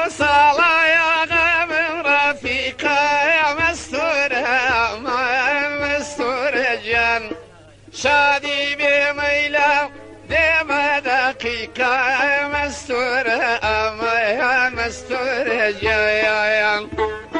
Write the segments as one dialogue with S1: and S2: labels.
S1: صلاة غم رفيقة مستورة ما مستورة جان شادي بميلة دم دقيقة مستورة ما مستورة جان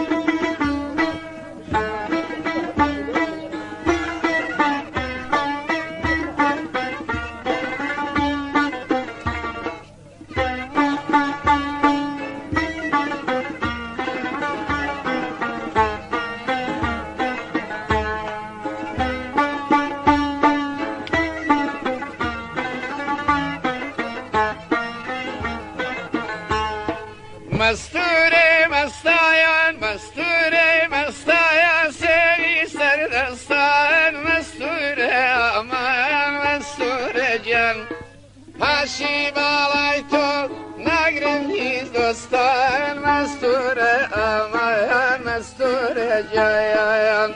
S1: مستوره مستایان مستوره مستایان سوی سردستان مستوره امان مستوره جان پاشی بالای تو نگرم هیچ دوستان مستوره امان مستوره جان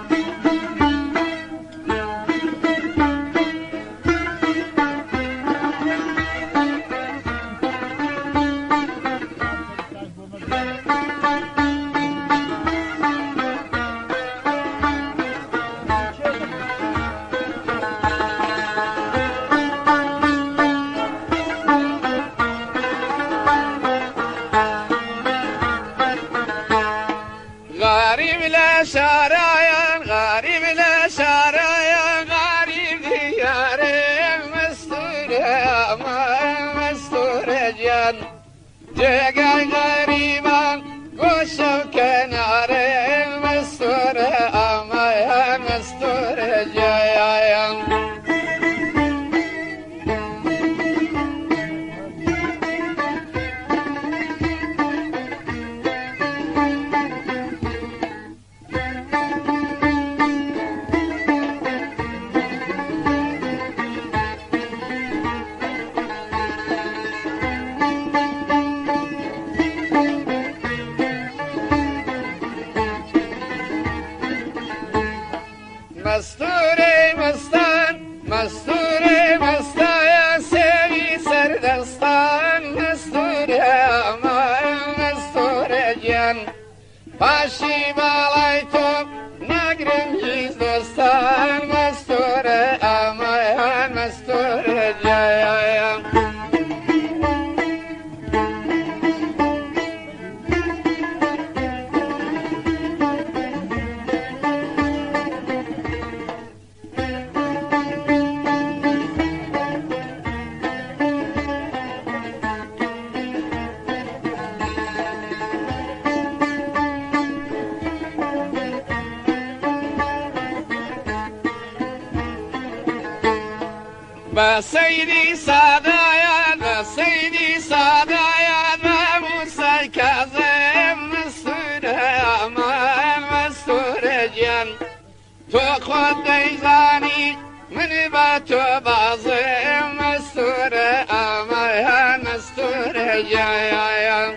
S1: غريب لا شرايا غريب لا شرايا غريب دياري مستورة ما مستورة جان جاي غريبا وشو كناري مستورة ما مستورة جان مستوره مستان مستوره مستایا سوی سردستان مستوره امان مستوره جان پاشی بالای تو نگرم هیچ دوستان مستوره امان مستوره جان بسيدي صدايا بسيدي صدايا موسى كاظم مستورة ما مستورة جان تو خود ديزاني من باتو بازم مستورة ما مستورة جان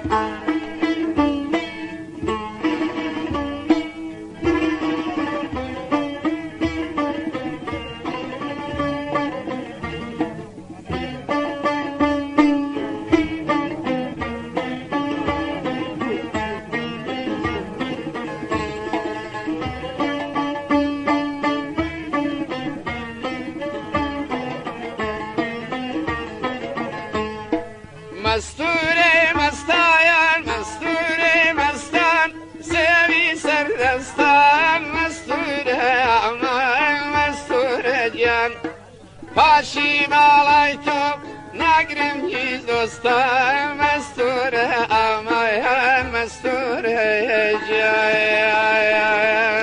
S1: مستوره مستایان مستوره مستان سوی سردستان مستوره امان مستوره جان پاشی بالای تو نگرم هیچ دوستان مستوره امان مستوره جان